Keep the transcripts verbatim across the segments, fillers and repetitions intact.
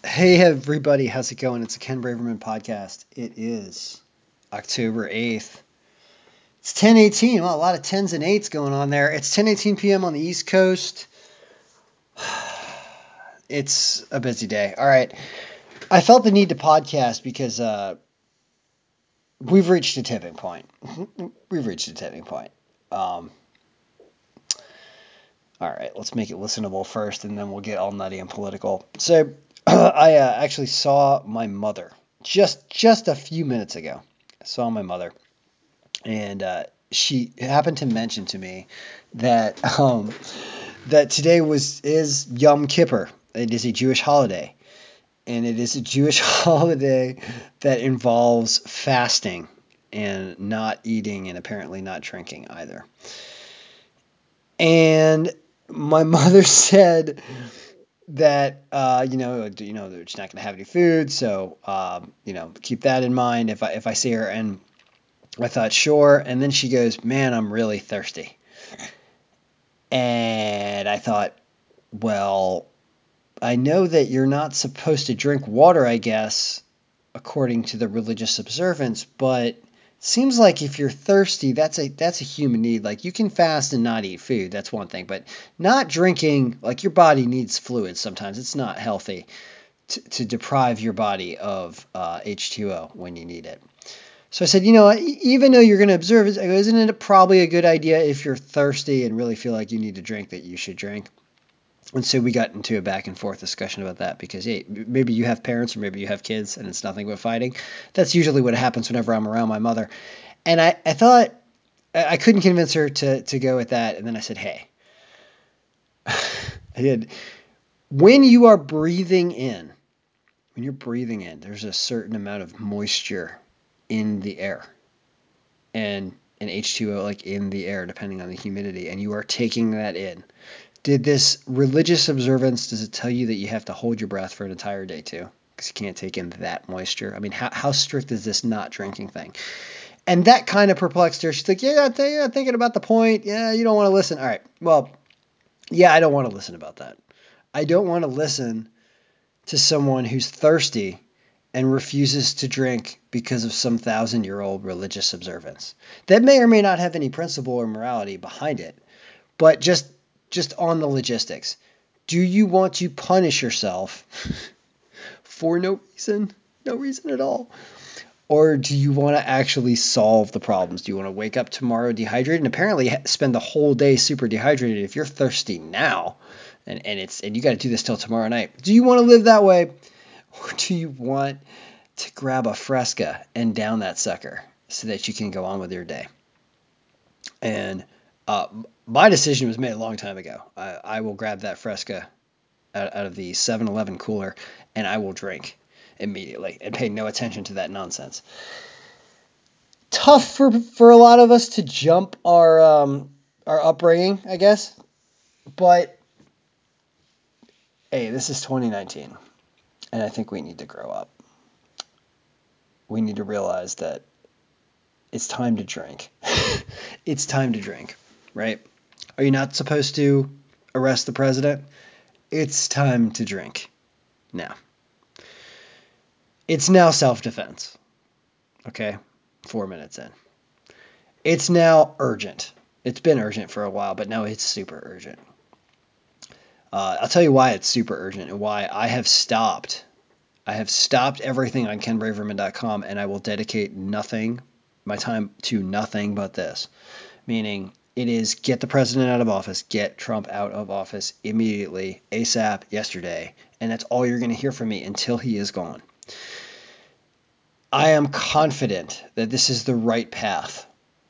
Hey everybody, how's it going? It's a Ken Braverman podcast. It is October eighth. It's ten eighteen. Well, a lot of tens and eights going on there. It's ten eighteen p m on the East Coast. It's a busy day. All right. I felt the need to podcast because uh, we've reached a tipping point. We've reached a tipping point. Um, all right, let's make it listenable first and then we'll get all nutty and political. So, I uh, actually saw my mother just just a few minutes ago. I saw my mother. and uh, she happened to mention to me that um, that today was is Yom Kippur. It is a Jewish holiday, and it is a Jewish holiday that involves fasting and not eating and apparently not drinking either. And my mother said that uh, you know you know they're just not going to have any food, so um, you know keep that in mind if I if I see her. And I thought, sure. And then she goes, man, I'm really thirsty. And I thought, well, I know that you're not supposed to drink water, I guess, according to the religious observance, but it seems like if you're thirsty, that's a that's a human need. Like you can fast and not eat food, that's one thing, but not drinking, like your body needs fluids sometimes. It's not healthy to, to deprive your body of uh, H two O when you need it. So I said, you know, e- even though you're going to observe it, I go, isn't it probably a good idea if you're thirsty and really feel like you need to drink that you should drink? And so we got into a back and forth discussion about that because, hey, maybe you have parents or maybe you have kids and it's nothing but fighting. That's usually what happens whenever I'm around my mother. And I, I thought I couldn't convince her to, to go with that. And then I said, hey, I did. When you are breathing in, when you're breathing in, there's a certain amount of moisture in the air. and an H two O like in the air depending on the humidity, and you are taking that in. Did this religious observance, does it tell you that you have to hold your breath for an entire day too? Because you can't take in that moisture. I mean, how, how strict is this not drinking thing? And that kind of perplexed her. She's like, yeah, th- yeah, thinking about the point. Yeah, you don't want to listen. All right. Well, yeah, I don't want to listen about that. I don't want to listen to someone who's thirsty and refuses to drink because of some thousand year old religious observance that may or may not have any principle or morality behind it, but just just on the logistics. Do you want to punish yourself for no reason? No reason at all. Or do you want to actually solve the problems? Do you want to wake up tomorrow dehydrated and apparently spend the whole day super dehydrated if you're thirsty now and, and it's and you got to do this till tomorrow night? Do you want to live that way? Or do you want to grab a Fresca and down that sucker so that you can go on with your day? And uh, my decision was made a long time ago. I, I will grab that Fresca out, out of the seven eleven cooler and I will drink immediately and pay no attention to that nonsense. Tough for for a lot of us to jump our um, our upbringing, I guess. But hey, this is twenty nineteen, and I think we need to grow up. We need to realize that it's time to drink. It's time to drink, right? Are you not supposed to arrest the president? It's time to drink now. It's now self defense. Okay, four minutes in. It's now urgent. It's been urgent for a while, but now it's super urgent. Uh, I'll tell you why it's super urgent and why I have stopped. I have stopped everything on ken braverman dot com and I will dedicate nothing, my time to nothing but this. Meaning, it is get the president out of office, get Trump out of office immediately, ASAP, yesterday. And that's all you're going to hear from me until he is gone. I am confident that this is the right path.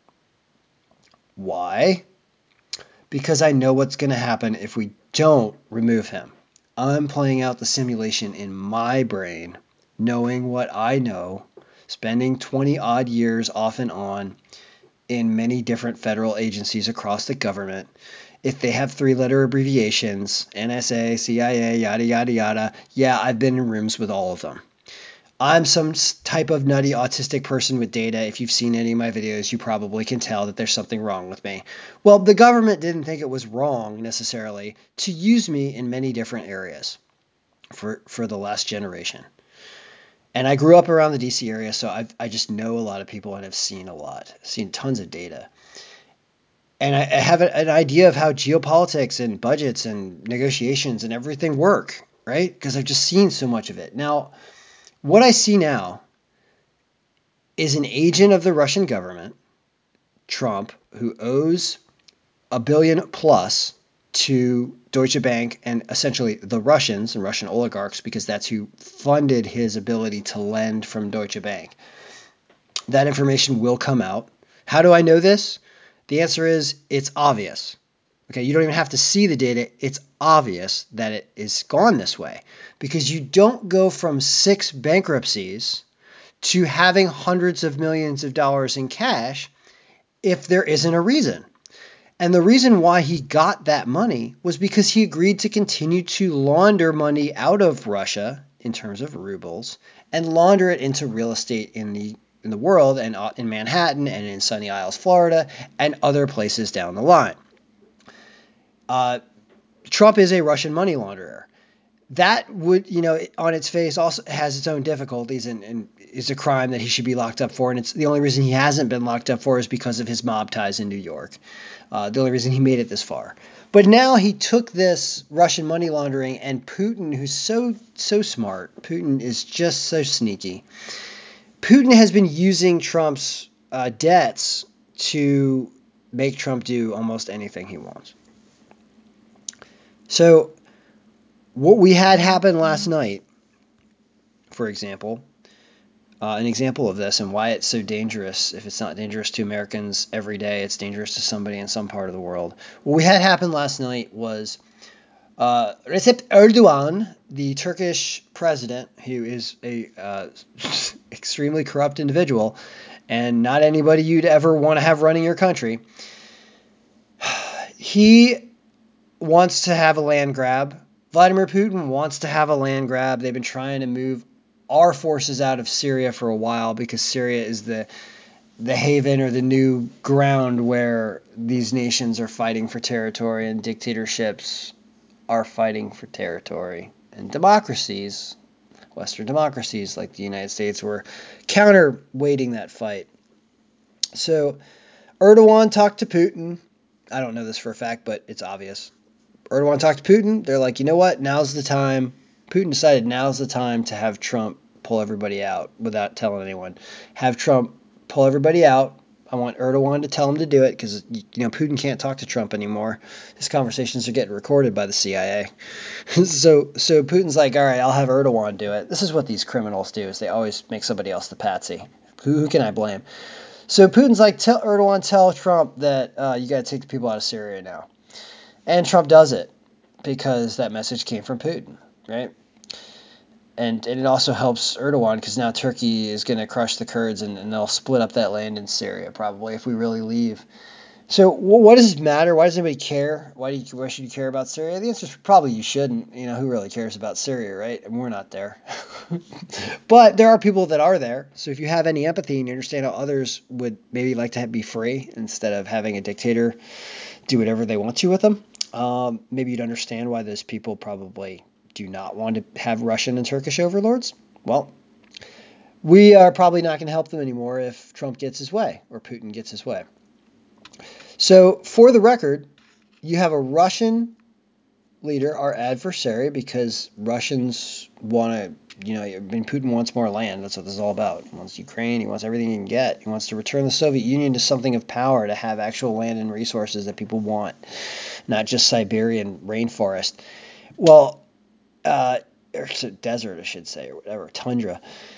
Why? Because I know what's going to happen if we don't remove him. I'm playing out the simulation in my brain, knowing what I know, spending twenty odd years off and on in many different federal agencies across the government. If they have three letter abbreviations, N S A, C I A, yada, yada, yada, yeah, I've been in rooms with all of them. I'm some type of nutty autistic person with data. If you've seen any of my videos, you probably can tell that there's something wrong with me. Well, the government didn't think it was wrong necessarily to use me in many different areas, for, for the last generation. And I grew up around the D C area, so I I just know a lot of people and have seen a lot, seen tons of data. And I, I have an idea of how geopolitics and budgets and negotiations and everything work, right? Because I've just seen so much of it. Now, what I see now is an agent of the Russian government, Trump, who owes a billion plus to Deutsche Bank and essentially the Russians and Russian oligarchs, because that's who funded his ability to lend from Deutsche Bank. That information will come out. How do I know this? The answer is it's obvious. Okay, you don't even have to see the data. It's obvious that it is gone this way because you don't go from six bankruptcies to having hundreds of millions of dollars in cash if there isn't a reason. And the reason why he got that money was because he agreed to continue to launder money out of Russia in terms of rubles and launder it into real estate in the in the world and in Manhattan and in Sunny Isles, Florida, and other places down the line. Uh, Trump is a Russian money launderer. That would, you know, on its face also has its own difficulties and, and is a crime that he should be locked up for. And it's the only reason he hasn't been locked up for is because of his mob ties in New York. Uh, the only reason he made it this far. But now he took this Russian money laundering, and Putin, who's so, so smart, Putin is just so sneaky. Putin has been using Trump's uh, debts to make Trump do almost anything he wants. So what we had happen last night, for example, uh, an example of this and why it's so dangerous. If it's not dangerous to Americans every day, it's dangerous to somebody in some part of the world. What we had happen last night was uh, Recep Erdogan, the Turkish president, who is a uh, extremely corrupt individual and not anybody you'd ever want to have running your country. He wants to have a land grab. Vladimir Putin wants to have a land grab. They've been trying to move our forces out of Syria for a while because Syria is the the haven or the new ground where these nations are fighting for territory and dictatorships are fighting for territory. And democracies, Western democracies like the United States, were counterweighting that fight. So Erdogan talked to Putin. I don't know this for a fact, but it's obvious. Erdogan talked to Putin. They're like, you know what? Now's the time. Putin decided now's the time to have Trump pull everybody out without telling anyone. Have Trump pull everybody out. I want Erdogan to tell him to do it because, you know, Putin can't talk to Trump anymore. His conversations are getting recorded by the C I A. so so Putin's like, all right, I'll have Erdogan do it. This is what these criminals do is they always make somebody else the patsy. Who, who can I blame? So Putin's like, tell Erdogan, tell Trump that uh, you got to take the people out of Syria now. And Trump does it because that message came from Putin, right? And, and it also helps Erdogan because now Turkey is going to crush the Kurds and, and they'll split up that land in Syria probably if we really leave. So what does it matter? Why does anybody care? Why do you, why should you care about Syria? The answer is probably you shouldn't. You know, who really cares about Syria, right? And we're not there. But there are people that are there. So if you have any empathy and you understand how others would maybe like to have, be free instead of having a dictator do whatever they want to with them, um, maybe you'd understand why those people probably do not want to have Russian and Turkish overlords. Well, we are probably not going to help them anymore if Trump gets his way or Putin gets his way. So for the record, you have a Russian leader, our adversary, because Russians want to, you know, I mean, Putin wants more land. That's what this is all about. He wants Ukraine. He wants everything he can get. He wants to return the Soviet Union to something of power, to have actual land and resources that people want, not just Siberian rainforest. Well, uh, or desert, I should say, or whatever, tundra.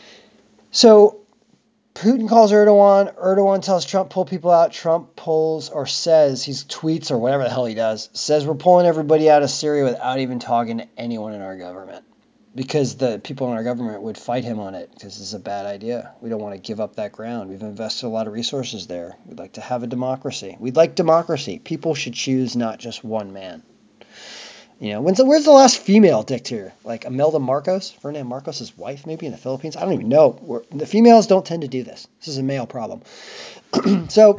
So Putin calls Erdogan. Erdogan tells Trump, pull people out. Trump pulls or says, he tweets or whatever the hell he does, says we're pulling everybody out of Syria without even talking to anyone in our government. Because the people in our government would fight him on it because it's a bad idea. We don't want to give up that ground. We've invested a lot of resources there. We'd like to have a democracy. We'd like democracy. People should choose not just one man. You know, when's the, where's the last female dictator? Like Imelda Marcos, Ferdinand Marcos' wife, maybe in the Philippines. I don't even know. We're, the females don't tend to do this. This is a male problem. so,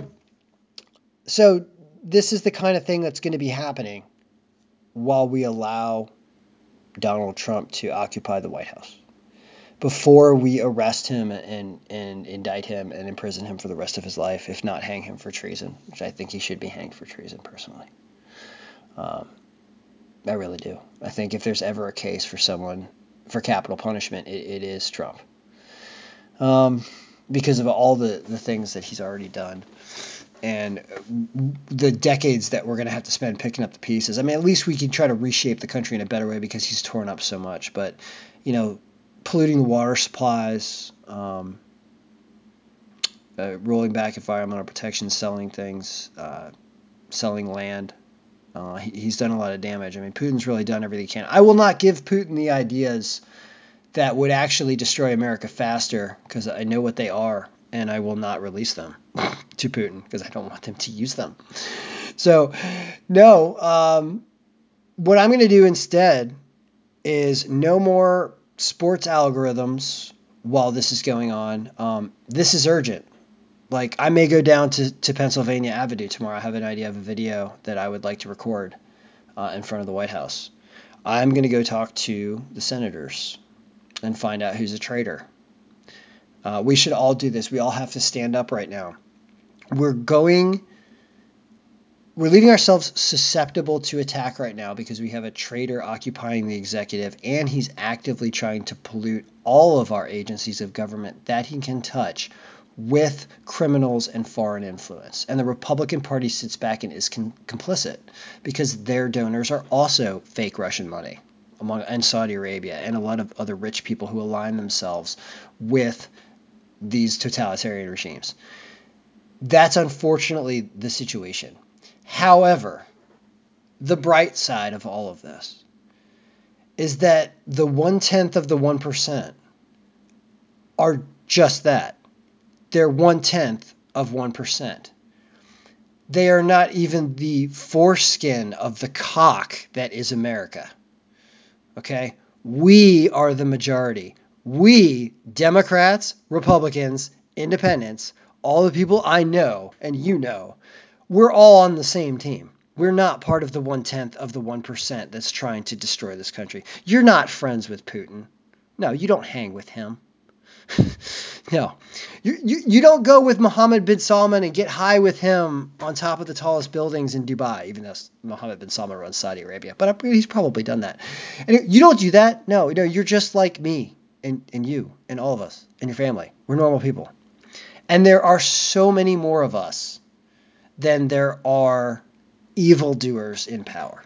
so this is the kind of thing that's going to be happening while we allow Donald Trump to occupy the White House before we arrest him and, and indict him and imprison him for the rest of his life, if not hang him for treason, which I think he should be hanged for treason personally. Um, I really do. I think if there's ever a case for someone for capital punishment, it, it is Trump. Um, because of all the, the things that he's already done and the decades that we're going to have to spend picking up the pieces. I mean, at least we can try to reshape the country in a better way because he's torn up so much. But, you know, polluting the water supplies, um, uh, rolling back environmental protection, selling things, uh, selling land. Uh, he, he's done a lot of damage. I mean, Putin's really done everything he can. I will not give Putin the ideas that would actually destroy America faster because I know what they are, and I will not release them to Putin because I don't want them to use them. So, no, um, what I'm going to do instead is no more sports algorithms while this is going on. Um, this is urgent. Like, I may go down to, to Pennsylvania Avenue tomorrow. I have an idea of a video that I would like to record uh, in front of the White House. I'm going to go talk to the senators and find out who's a traitor. Uh, we should all do this. We all have to stand up right now. We're going, we're leaving ourselves susceptible to attack right now because we have a traitor occupying the executive, and he's actively trying to pollute all of our agencies of government that he can touch with criminals and foreign influence. And the Republican Party sits back and is com- complicit because their donors are also fake Russian money, among and Saudi Arabia and a lot of other rich people who align themselves with these totalitarian regimes. That's unfortunately the situation. However, the bright side of all of this is that the one-tenth of the one percent are just that. They're one-tenth of one percent. They are not even the foreskin of the cock that is America. Okay? We are the majority. We, Democrats, Republicans, Independents, all the people I know and you know, we're all on the same team. We're not part of the one-tenth of the one percent that's trying to destroy this country. You're not friends with Putin. No, you don't hang with him. No, you, you you don't go with Mohammed bin Salman and get high with him on top of the tallest buildings in Dubai, even though Mohammed bin Salman runs Saudi Arabia. But he's probably done that. And you don't do that. No, no, you're just like me and, and you and all of us and your family. We're normal people. And there are so many more of us than there are evildoers in power.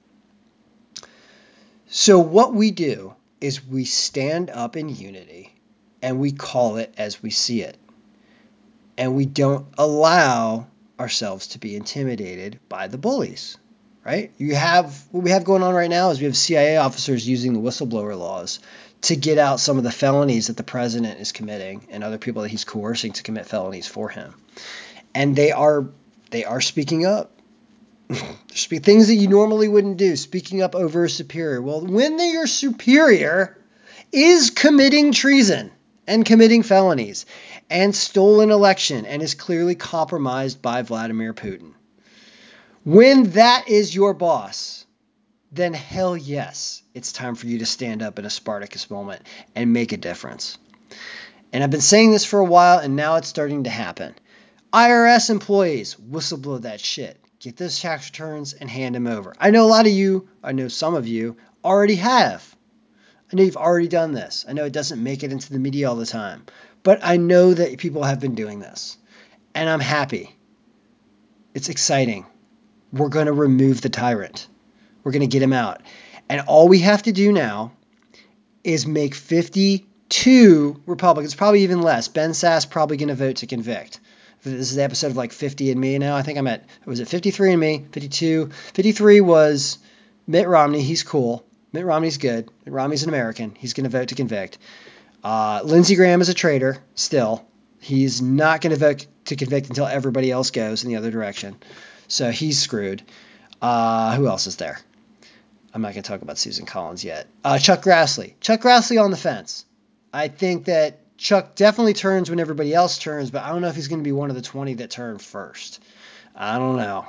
So what we do is we stand up in unity and we call it as we see it. And we don't allow ourselves to be intimidated by the bullies, right? You have what we have going on right now is we have C I A officers using the whistleblower laws to get out some of the felonies that the president is committing and other people that he's coercing to commit felonies for him. And they are they are speaking up. Things that you normally wouldn't do, speaking up over a superior. Well, when your superior is committing treason and committing felonies and stole an election and is clearly compromised by Vladimir Putin, when that is your boss, then hell yes, it's time for you to stand up in a Spartacus moment and make a difference. And I've been saying this for a while, and now it's starting to happen. I R S employees, whistleblow that shit. Get those tax returns and hand them over. I know a lot of you, I know some of you, already have. I know you've already done this. I know it doesn't make it into the media all the time. But I know that people have been doing this. And I'm happy. It's exciting. We're going to remove the tyrant. We're going to get him out. And all we have to do now is make fifty-two Republicans, probably even less. Ben Sass probably going to vote to convict. This is the episode of like fifty and me now. I think I'm at, was it fifty-three and me? fifty-two. fifty-three was Mitt Romney. He's cool. Mitt Romney's good. Mitt Romney's an American. He's going to vote to convict. Uh, Lindsey Graham is a traitor still. He's not going to vote to convict until everybody else goes in the other direction. So he's screwed. Uh, who else is there? I'm not going to talk about Susan Collins yet. Uh, Chuck Grassley. Chuck Grassley on the fence. I think that Chuck definitely turns when everybody else turns, but I don't know if he's going to be one of the twenty that turn first. I don't know.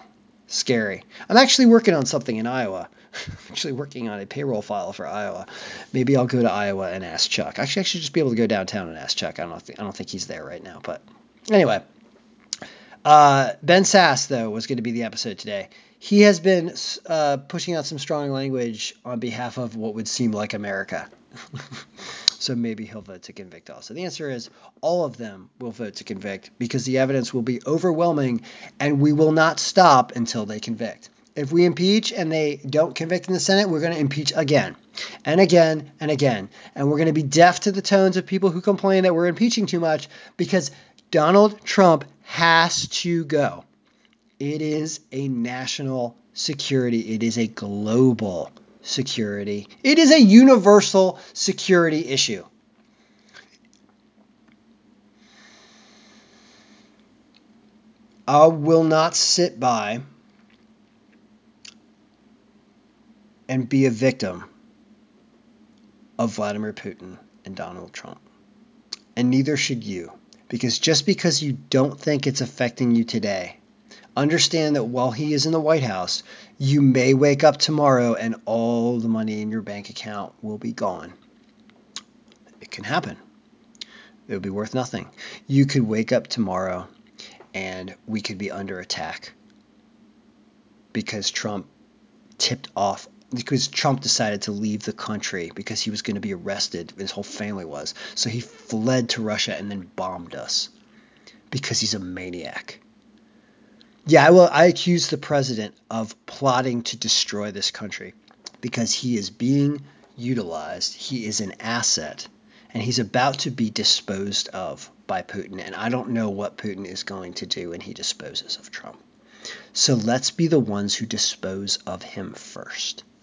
Scary. I'm actually working on something in Iowa. I'm actually working on a payroll file for Iowa. Maybe I'll go to Iowa and ask Chuck. Actually, I should just be able to go downtown and ask Chuck. I don't think I don't think he's there right now. But anyway, uh, Ben Sass though was going to be the episode today. He has been uh, pushing out some strong language on behalf of what would seem like America. So maybe he'll vote to convict also. The answer is all of them will vote to convict because the evidence will be overwhelming and we will not stop until they convict. If we impeach and they don't convict in the Senate, we're going to impeach again and again and again. And we're going to be deaf to the tones of people who complain that we're impeaching too much because Donald Trump has to go. It is a national security. It is a global security. It is a universal security issue. I will not sit by and be a victim of Vladimir Putin and Donald Trump. And neither should you. Because just because you don't think it's affecting you today, understand that while he is in the White House, you may wake up tomorrow and all the money in your bank account will be gone. It can happen. It would be worth nothing. You could wake up tomorrow and we could be under attack because Trump tipped off, because Trump decided to leave the country because he was going to be arrested. His whole family was. So he fled to Russia and then bombed us because he's a maniac. Yeah, I will. I accuse the president of plotting to destroy this country because he is being utilized. He is an asset, and he's about to be disposed of by Putin. And I don't know what Putin is going to do when he disposes of Trump. So let's be the ones who dispose of him first.